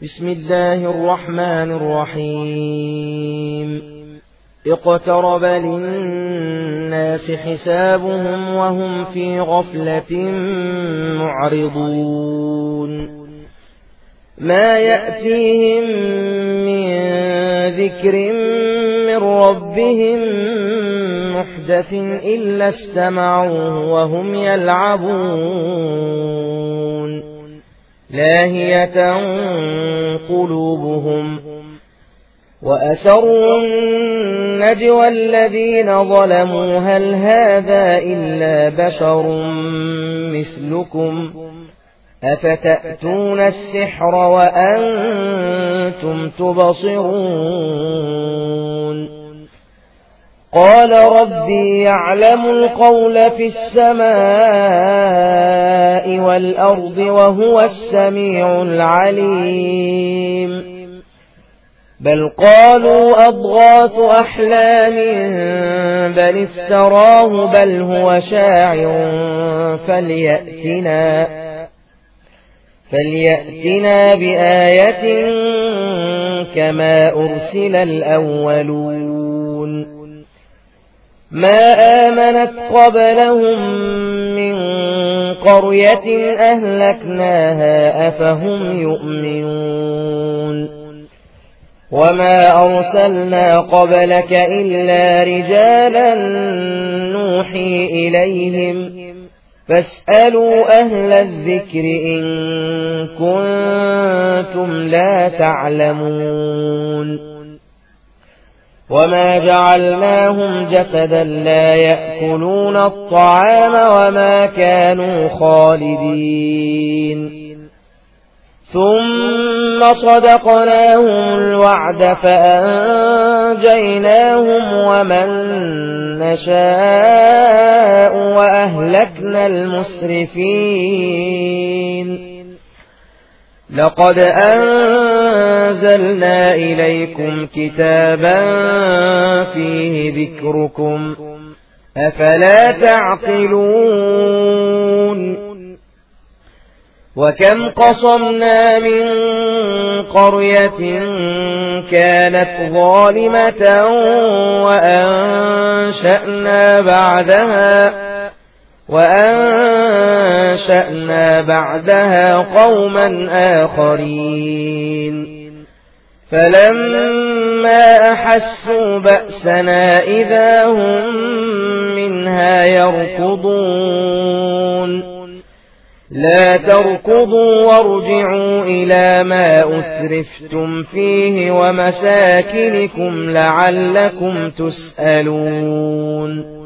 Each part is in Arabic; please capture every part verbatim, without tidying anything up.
بسم الله الرحمن الرحيم اقترب للناس حسابهم وهم في غفلة معرضون ما يأتيهم من ذكر من ربهم محدث إلا استمعوه وهم يلعبون لاهية قلوبهم وأسروا النجوى الذين ظلموا هل هذا إلا بشر مثلكم أفتأتون السحر وأنتم تبصرون قال ربي يعلم القول في السماء والأرض وهو السميع العليم بل قالوا أضغاث أحلام بل افتراه بل هو شاعر فليأتنا فليأتنا بآية كما أرسل الأولون ما آمنت قبلهم من قرية أهلكناها أفهم يؤمنون وما أرسلنا قبلك إلا رجالا نوحي إليهم فاسألوا أهل الذكر إن كنتم لا تعلمون وما جعلناهم جسدا لا يأكلون الطعام وما كانوا خالدين ثم صدقناهم الوعد فأنجيناهم ومن نشاء وأهلكنا المسرفين لقد أنزلنا إليكم كتابا فيه ذكركم أفلا تعقلون وكم قصمنا من قرية كانت ظالمة وأنشأنا بعدها وأنشأنا بعدها قوما آخرين فلما أحسوا بأسنا إذا هم منها يركضون لا تركضوا وارجعوا إلى ما أترفتم فيه ومساكنكم لعلكم تسألون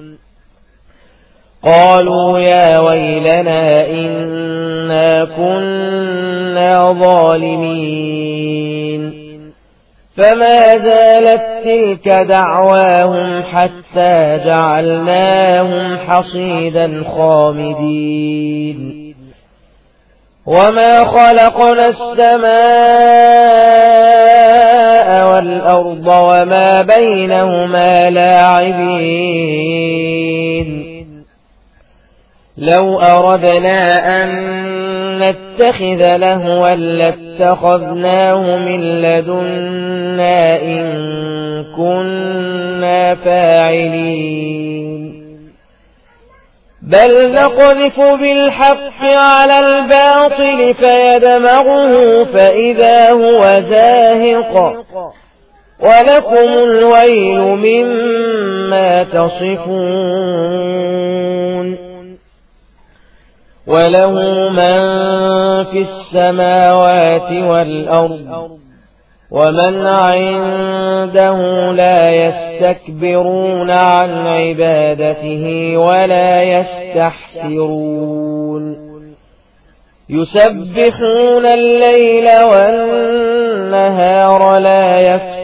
قالوا يا ويلنا إنا كنا ظالمين فما زالت تلك دعواهم حتى جعلناهم حصيدا خامدين وما خلقنا السماء والأرض وما بينهما لاعبين لو أردنا أن نتخذ لهوا لاتخذناه من لدنا إن كنا فاعلين بل نقذف بالحق على الباطل فيدمغه فإذا هو زاهق ولكم الويل مما تصفون وله من في السماوات والأرض ومن عنده لا يستكبرون عن عبادته ولا يستحسرون يسبحون الليل والنهار لا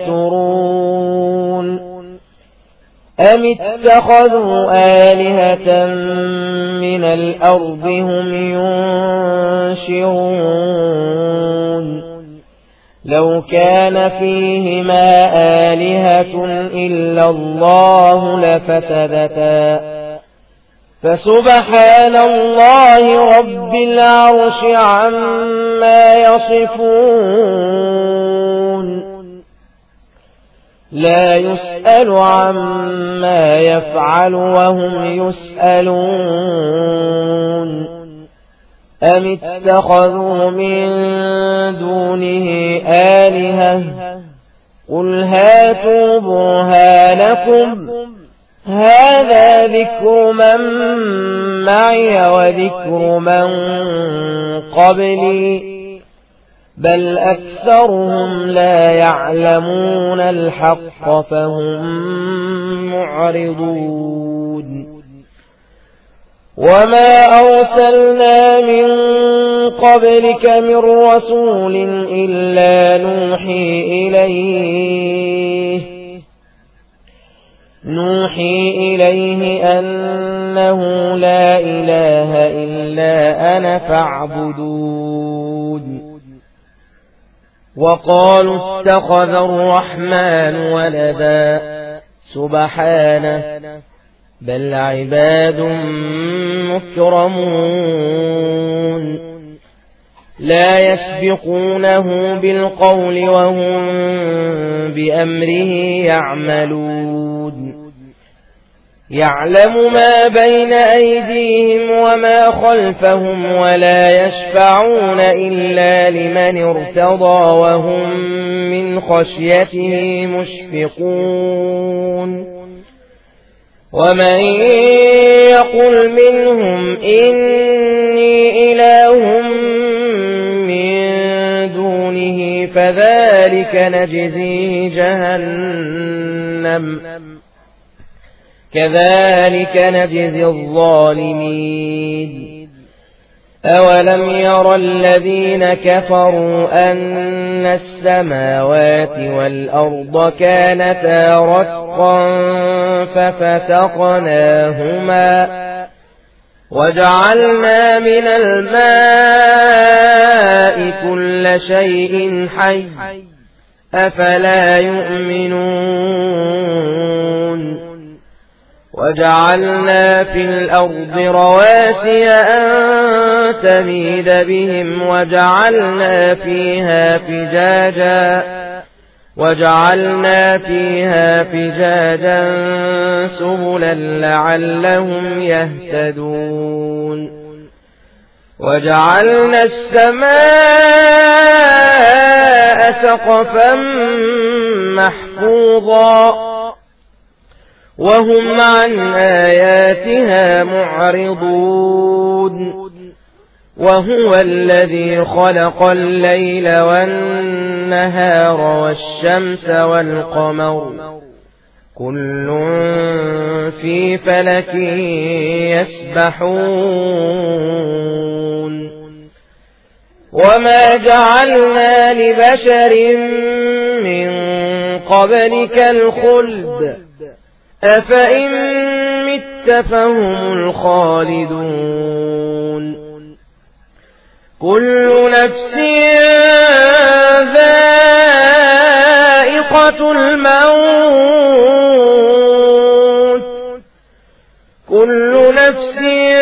يفترون أم اتخذوا آلهة من الأرض هم ينشرون لو كان فيهما آلهة إلا الله لفسدتا فسبحان الله رب العرش عما يصفون لا يسأل عما يفعل وهم يسألون أم اتخذوا من دونه آلهة قل هاتوا برهانكم هذا ذكر من معي وذكر من قبلي بل أكثرهم لا يعلمون الحق فهم معرضون وما أرسلنا من قبلك من رسول إلا نوحي إليه نوحي إليه أنه لا إله إلا أنا فاعبدون وقالوا اتخذ الرحمن ولدا سبحانه بل عباد مكرمون لا يسبقونه بالقول وهم بأمره يعملون يعلم ما بين أيديهم وما خلفهم ولا يشفعون إلا لمن ارتضى وهم من خشيته مشفقون ومن يقل منهم إني إله من دونه فذلك نجزي جهنم كذلك نجزي الظالمين أولم ير الذين كفروا أن السماوات والأرض كانتا رتقا ففتقناهما وجعلنا من الماء كل شيء حي أفلا يؤمنون وجعلنا في الأرض رواسي أن تميد بهم وجعلنا فيها فجاجا وجعلنا فيها فجاجا سبلا لعلهم يهتدون وجعلنا السماء سقفا محفوظا وهم عن آياتها معرضون وهو الذي خلق الليل والنهار والشمس والقمر كل في فلك يسبحون وما جعلنا لبشر من قبلك الخلد أفإن مت فهم الخالدون كل نفس ذائقة الموت كل نفس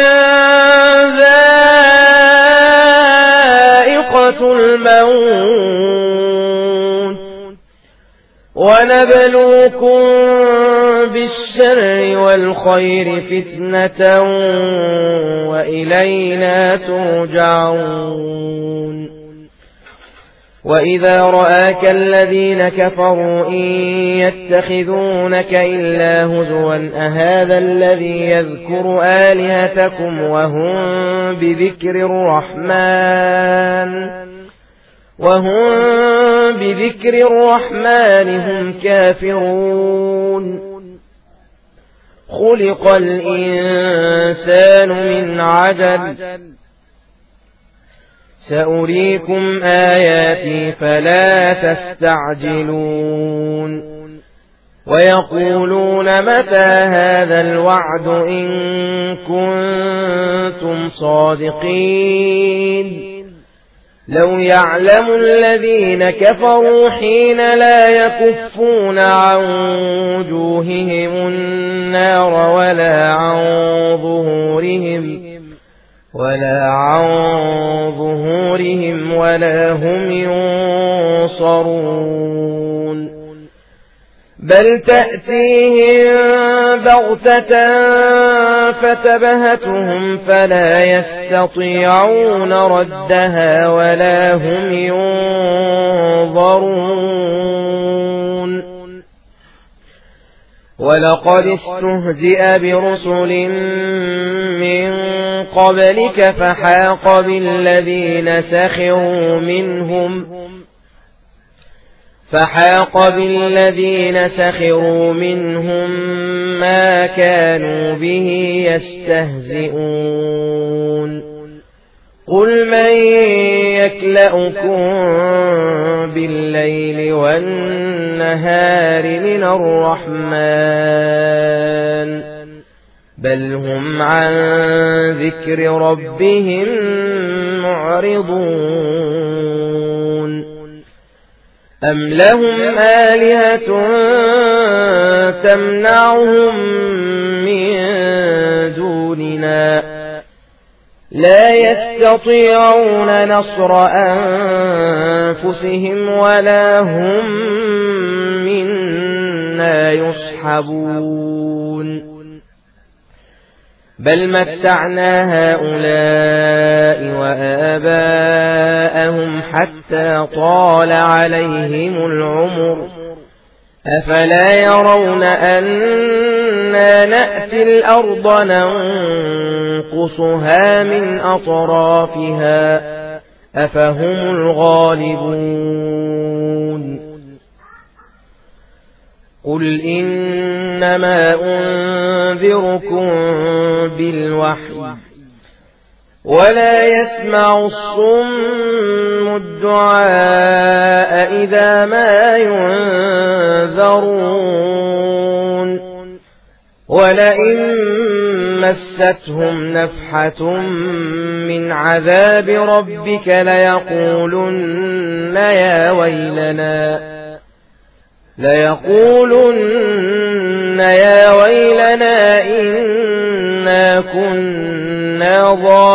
ذائقة الموت ونبلوكم بالشر والخير فتنة وإلينا ترجعون وإذا رآك الذين كفروا إن يتخذونك إلا هزوا أهذا الذي يذكر آلهتكم وهم بذكر الرحمن وهم بذكر الرحمن هم كافرون خلق الإنسان من عجل سأريكم آياتي فلا تستعجلون ويقولون متى هذا الوعد إن كنتم صادقين لو يعلم الذين كفروا حين لا يكفون عن وجوههم النار ولا عن ظهورهم ولا عن ظهورهم ولا هم ينصرون بل تأتيهم بغتة فتبهتهم فلا يستطيعون ردها ولا هم ينظرون ولقد استهزئ برسل من قبلك فحاق بالذين سخروا منهم فحاق بالذين سخروا منهم ما كانوا به يستهزئون قل من يكلؤكم بالليل والنهار من الرحمن بل هم عن ذكر ربهم معرضون أم لهم آلهة تمنعهم من دوننا لا يستطيعون نصر أنفسهم ولا هم منا يصحبون بل متعنا هؤلاء وآباءهم حتى طال عليهم العمر أفلا يرون أنا نأتي الأرض ننقصها من أطرافها أفهم الغالبون قل إنما أنذركم بالوحي ولا يسمع الصم الدعاء إذا ما ينذرون ولئن مستهم نفحة من عذاب ربك ليقولن يا ويلنا ليقولن يا ويلنا إنا كنا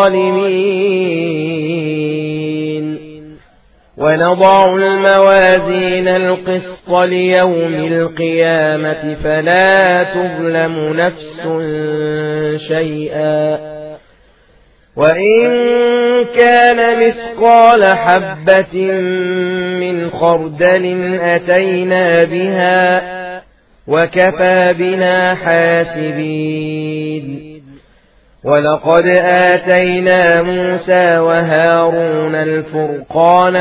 ظالمين ونضع الموازين القسط ليوم القيامة فلا تظلم نفس شيئا وإن كان مثقال حبة من خردل أتينا بها وكفى بنا حاسبين ولقد آتينا موسى وهارون الفرقان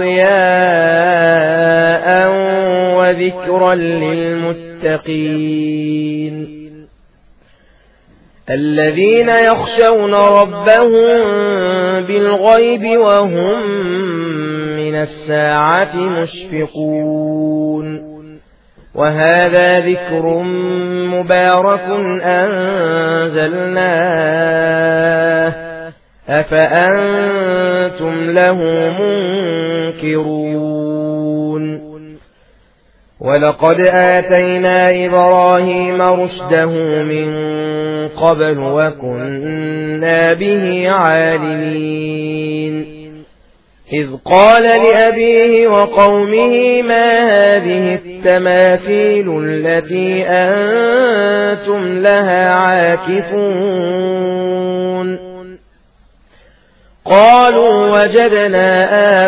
وضياء وذكرا للمتقين الذين يخشون ربهم بالغيب وهم من الساعة مشفقون وهذا ذكر مبارك أنزلناه أفأنتم له منكرون ولقد آتينا إبراهيم رشده من قبل وكنا به عالمين إذ قال لأبيه وقومه ما هذه التماثيل التي أنتم لها عاكفون قالوا وجدنا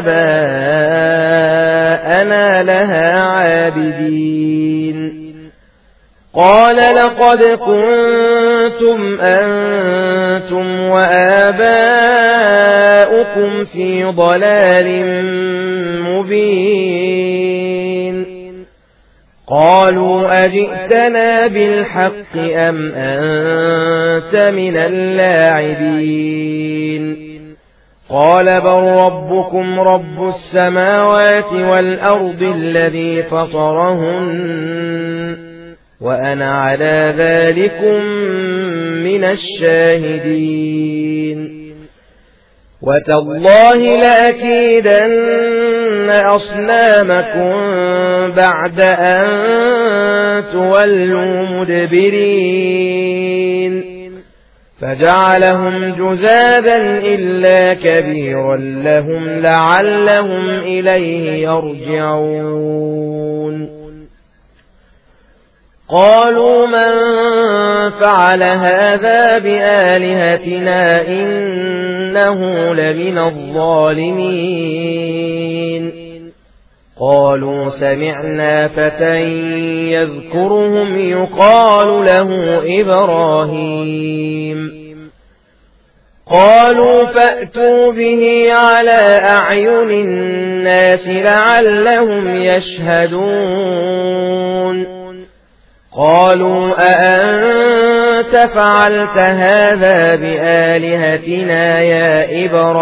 آباءنا لها عابدين قال لقد كنتم أنتم وآباؤكم في ضلال مبين قالوا أجئتنا بالحق أم أنت من اللاعبين قال بل ربكم رب السماوات والأرض الذي فطرهن وأنا على ذلكم من الشاهدين وتالله لأكيدن أصنامكم بعد أن تولوا مدبرين فجعلهم جذاذا إلا كبيرا لهم لعلهم إليه يرجعون قالوا من فعل هذا بآلهتنا إنه لمن الظالمين قالوا سمعنا فتى يذكرهم يقال له إبراهيم قالوا فأتوا به على أعين الناس لعلهم يشهدون قالوا أأنت فعلت هذا بآلهتنا يا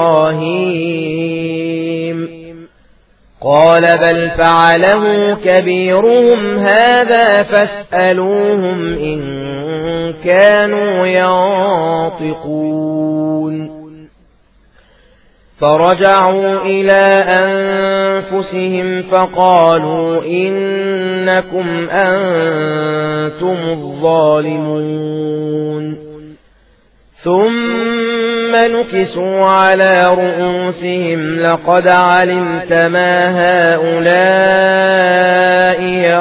إبراهيم قال بل فعله كبيرهم هذا فاسألوهم إن كانوا ينطقون فرجعوا إلى أنفسهم فقالوا إنكم أنتم الظالمون ثم نكسوا على رؤوسهم لقد علمت ما هؤلاء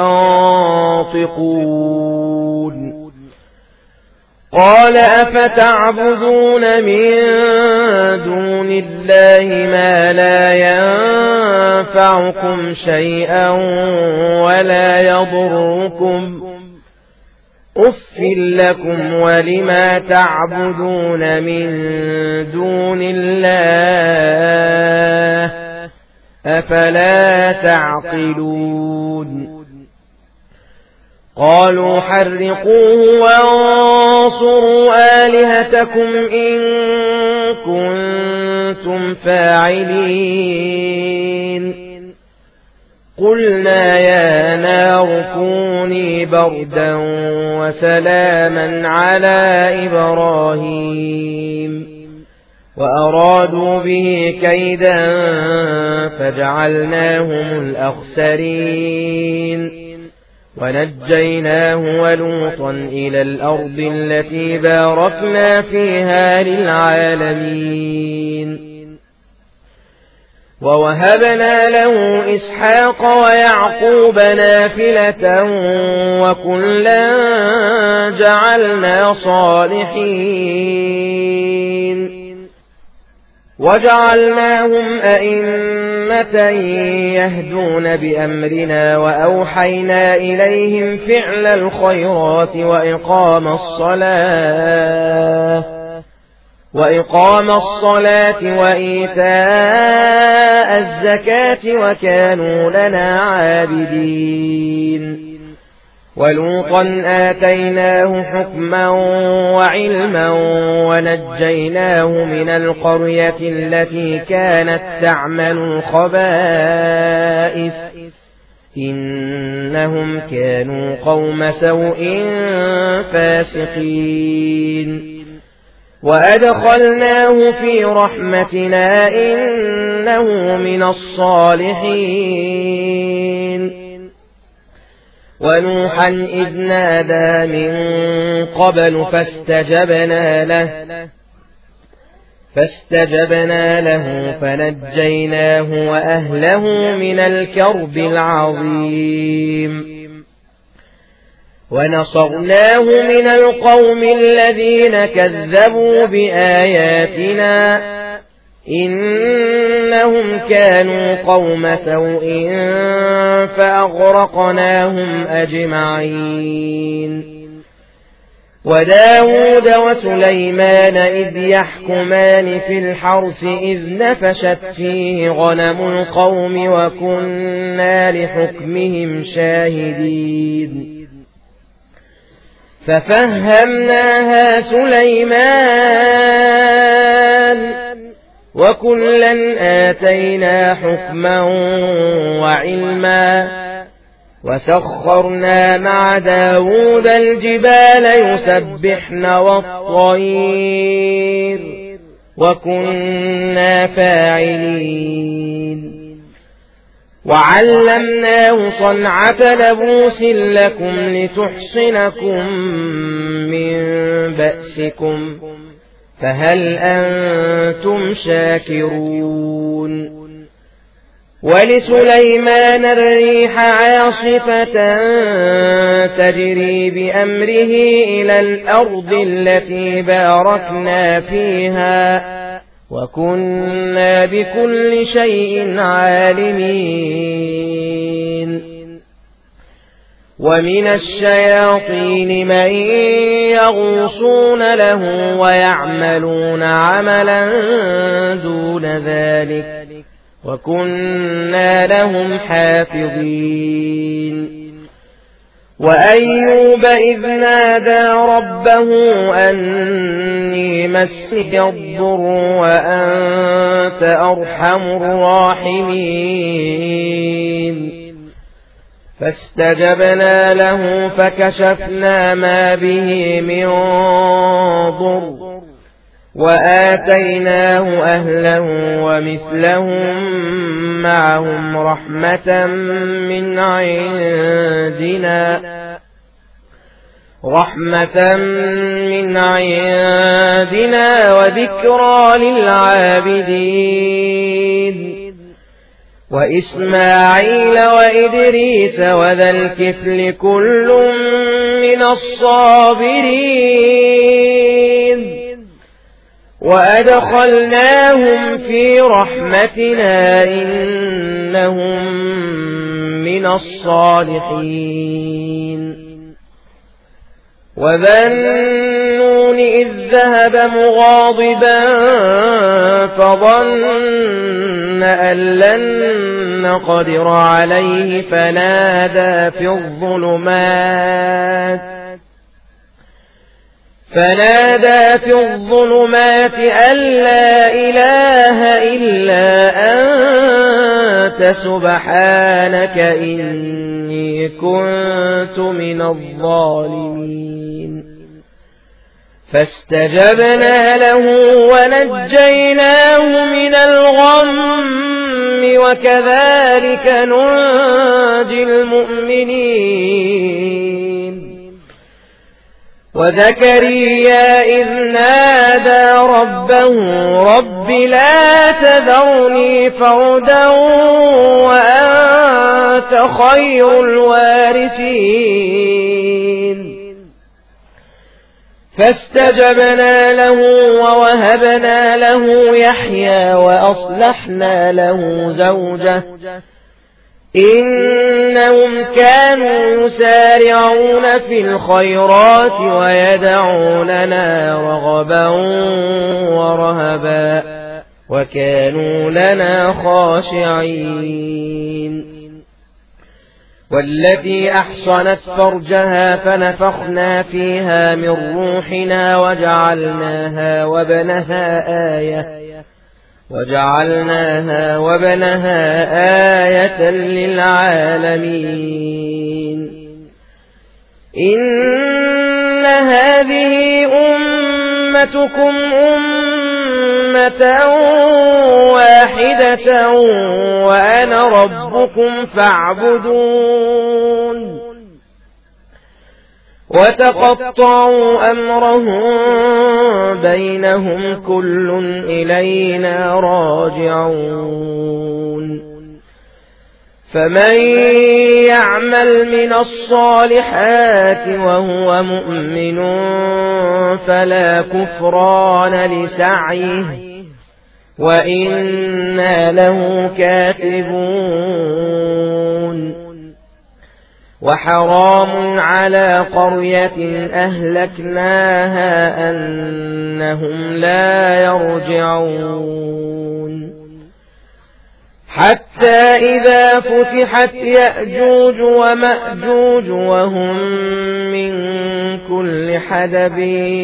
ينطقون قال أفتعبدون من دون الله ما لا ينفعكم شيئا ولا يضركم أف لكم ولما تعبدون من دون الله أفلا تعقلون قالوا حرقوه وانصروا آلهتكم إن كنتم فاعلين قلنا يا نار كوني بردا وسلاما على إبراهيم وأرادوا به كيدا فجعلناهم الأخسرين ونجيناه ولوطا إلى الأرض التي باركنا فيها للعالمين ووهبنا له إسحاق ويعقوب نافلة وكلا جعلنا صالحين وجعلناهم أئمة يهدون بأمرنا وأوحينا إليهم فعل الخيرات وإقام الصلاة وإقام الصلاة وإيتاء الزكاة وكانوا لنا عابدين ولوطا آتيناه حكما وعلما ونجيناه من القرية التي كانت تعمل الخبائث إنهم كانوا قوم سوء فاسقين وأدخلناه في رحمتنا إنه من الصالحين ونوحا إذ نادى من قبل فاستجبنا له فاستجبنا له فنجيناه وأهله من الكرب العظيم ونصرناه من القوم الذين كذبوا بآياتنا إنهم كانوا قوم سوء فأغرقناهم أجمعين وداود وسليمان إذ يحكمان في الحرث إذ نفشت فيه غنم القوم وكنا لحكمهم شاهدين ففهمناها سليمان وكلا آتينا حكما وعلما وسخرنا مع داود الجبال يسبحن والطير وكنا فاعلين. وعلمناه صنعة لبوس لكم لتحصنكم من بأسكم فهل أنتم شاكرون. ولسليمان الريح عاصفة تجري بأمره إلى الأرض التي باركنا فيها وكنا بكل شيء عالمين. ومن الشياطين من يغوصون له ويعملون عملا دون ذلك وكنا لهم حافظين. وأيوب إذ نادى ربه أني مسني الضر وأنت أرحم الراحمين فاستجبنا له فكشفنا ما به من ضر وآتيناه أهله ومثلهم معهم رحمة من عندنا رحمة من عندنا وذكرى للعابدين. وإسماعيل وإدريس وذا الكفل كل من الصابرين وأدخلناهم في رحمتنا إنهم من الصالحين. وذا النون إذ ذهب مغاضبا فظن أن لن نقدر عليه فنادى في الظلمات فنادى في الظلمات أن لا إله إلا أنت سبحانك إني كنت من الظالمين. فاستجبنا له ونجيناه من الغم وكذلك ننجي المؤمنين. وزكريا إذ نادى ربه رب لا تذرني فردا وأنت خير الوارثين فاستجبنا له ووهبنا له يحيى وأصلحنا له زوجه إنهم كانوا يسارعون في الخيرات ويدعوننا رغبا ورهبا وكانوا لنا خاشعين. والتي أحصنت فرجها فنفخنا فيها من روحنا وجعلناها وابنها آية وجعلناها وابنها آية للعالمين. إن هذه أمتكم أمة واحدة وأنا ربكم فاعبدون. وتقطعوا أمرهم بينهم كل إلينا راجعون. فمن يعمل من الصالحات وهو مؤمن فلا كفران لسعيه وإنا له كاتبون. وحرام على قرية أهلكناها أنهم لا يرجعون. حتى إذا فتحت يأجوج ومأجوج وهم من كل حدب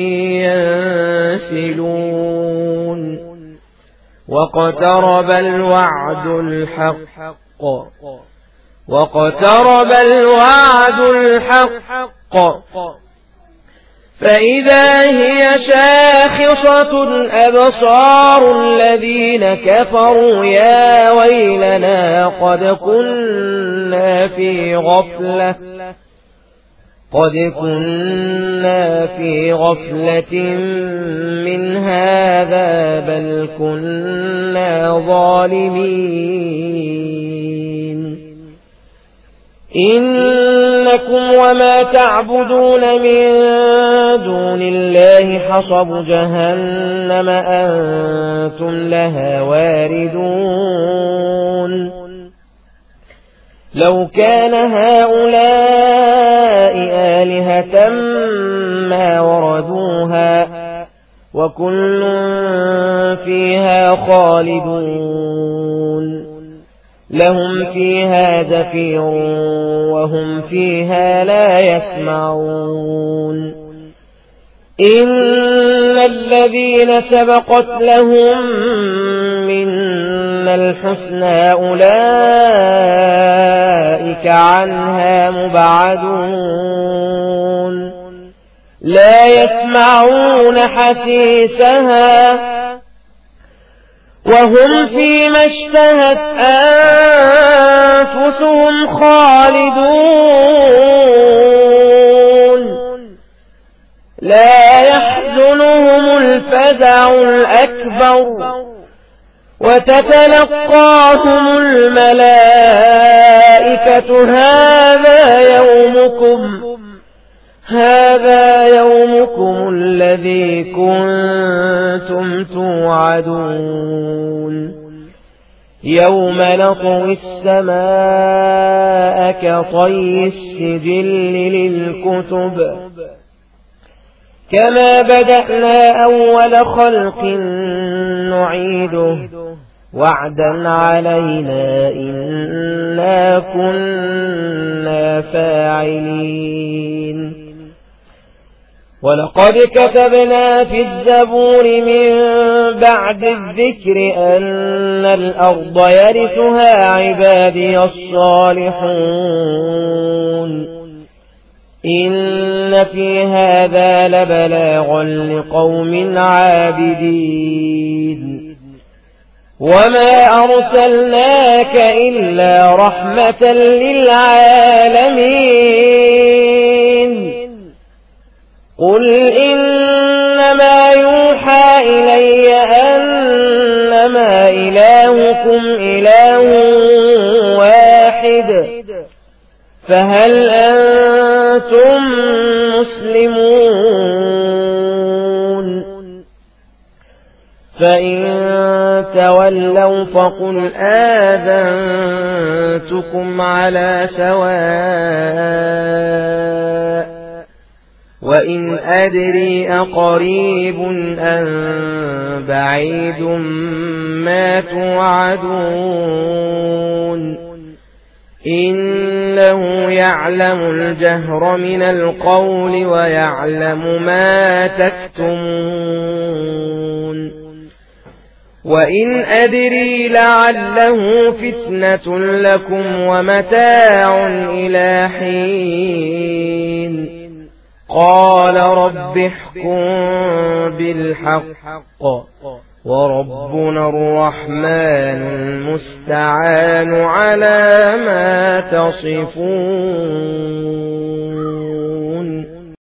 ينسلون واقترب الوعد الحق واقترب الوعد الحق فإذا هي شاخصة أبصار الذين كفروا يا ويلنا قد كنا في غفلة قد كنا في غفلة من هذا بل كنا ظالمين إنكم وما تعبدون من دون الله حصب جهنم أنتم لها واردون لو كان هؤلاء آلهة ما وردوها وكل فيها خالدون لهم فيها زفير وهم فيها لا يسمعون إن الذين سبقت لهم منا الحسنى أولئك عنها مبعدون لا يسمعون حسيسها وهم فيما اشتهت أنفسهم خالدون لا يحزنهم الفزع الأكبر وتتلقاهم الملائكة هذا يومكم هذا يومكم الذي كنتم توعدون يوم نطوي السماء كطي السجل للكتب كما بدأنا أول خلق نعيده وعدا علينا إنا كنا فاعلين ولقد كتبنا في الزبور من بعد الذكر أن الأرض يرثها عبادي الصالحون إن في هذا لبلاغا لقوم عابدين وما أرسلناك إلا رحمة للعالمين قل إنما يوحى إلي أنما إلهكم إله واحد فهل أنتم مسلمون فإن تولوا فقل آذنتكم على سواء وإن أدري أقريب أم بعيد ما توعدون إنه يعلم الجهر من القول ويعلم ما تكتمون وإن أدري لعله فتنة لكم ومتاع إلى حين قال رب احكم بالحق وربنا الرحمن المستعان على ما تصفون.